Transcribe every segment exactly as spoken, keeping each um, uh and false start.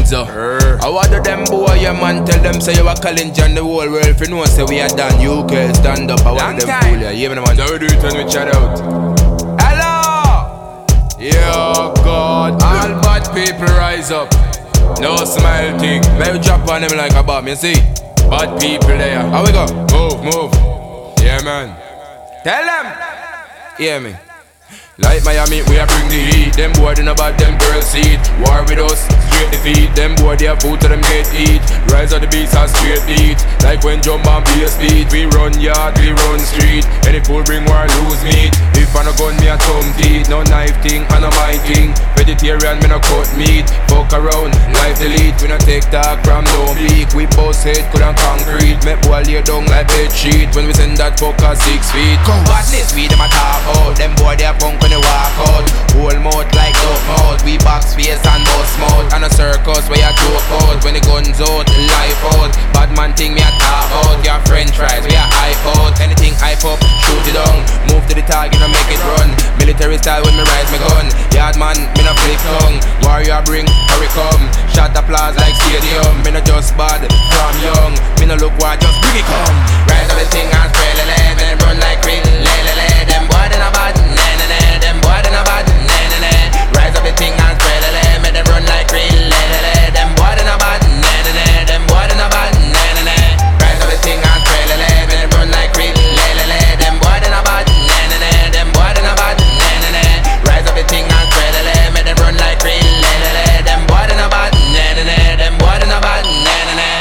Enzo. Er. I water them boy, yeah man, tell them say you are calling John the whole world. If you know say we are done, U K stand up. I want them fool ya, yeah man, man. So we do it when we chat out. Hello, yeah God, all bad people rise up. No smile thing, may drop on them like a bomb, you see. Bad people there. How we go? Move, move. Yeah man. Tell them. Hear me. Like Miami, we a bring the heat. Them boy in about them girls seat. War with us, straight defeat. Them boy they have food to them get eat. Rise of the beast and straight beat. Like when jump and be a speed. We run yard, we run street. Any fool bring war, lose meat. If I no gun, me a thumb teeth. No knife thing, I no my thing. Vegetarian, me no cut meat. Fuck around, life delete. We no take talk from no peak. We boss head, could on concrete. Make boy lay down like bed sheet. When we send that fucker six feet. Badness, we them a talk out. Them boy they a punk when they walk out. Whole mouth like dope mouth. We box face and bust mouth. And a circus where you joke out. When the guns out, the life out. Bad man thing me a talk out. Your french fries, we a hype out. Anything hype up, shoot it down. Move to the target and make it run. Military style when me rise me gun. Yard man, me no flip tongue. Warrior bring, hurry come. Shot applause like stadium. Me no just bad from young. Me no look why, just bring it come. Rise of the thing and spray lele. Me them run like green lele. Them boy they no bad, na na na. Them boy they no bad, na na na. Rise of the thing and spray lele. Me them run like green lele. Them boy they no bad, na na na. Them boy they no bad, na na na. Rise of the thing and spray lele. Me them run like green lele. Them boy they no bad, na na na. Them boy they no bad, na na na. Rise of the thing and spray lele. Me them run like green lele. Them boy they no bad, na na na. Them boy they no bad, na na na.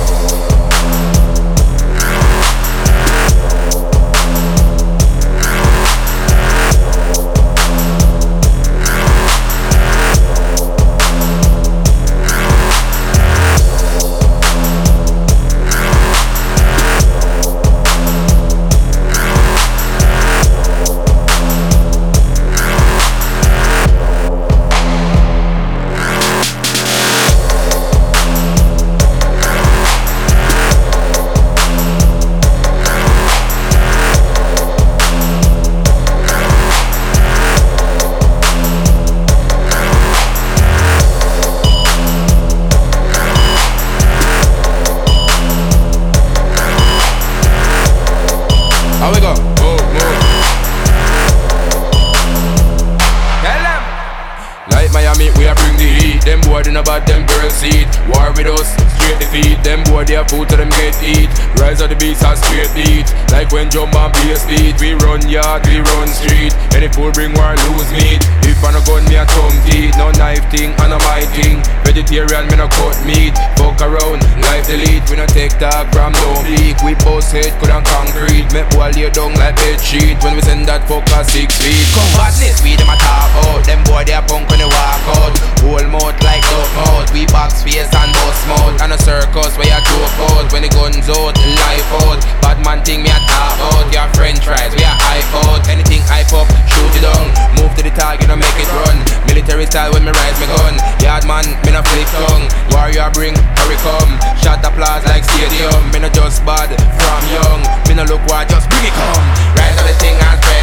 How we go? Move, move. Tell them. Like Miami, we a bring the heat. Them boy they no bad, them girls seat. War with us, straight defeat. Them boy they have food to them get eat. Rise of the beast and straight beat. Like when jump and be a speed. We run yard, we run street. Any fool bring war, lose meat. If I no gun, me a thumb teeth. No knife thing, I no my thing. Vegetarian, me no cut meat. Fuck around, life delete. We no take talk from no peak. We boss head, could on concrete. Make boy lay down like bed sheet. When we send that fucker six feet. Badness, we them a talk out. Them boy they a punk when they walk out. Whole mouth like dope mouth. We box face and bust mouth. And a circus where you joke out. When the guns out, the life out. Bad man thing me a talk out. Your french fries, we a hype out. Anything hype up, shoot it down. Move to the target and make it run. Military style when me rise me gun. Yard man, me no flip tongue. Warrior bring, hurry come. Shot applause like stadium. Me no just bad from young. Me no look why, just bring it come. Rise of the thing and spray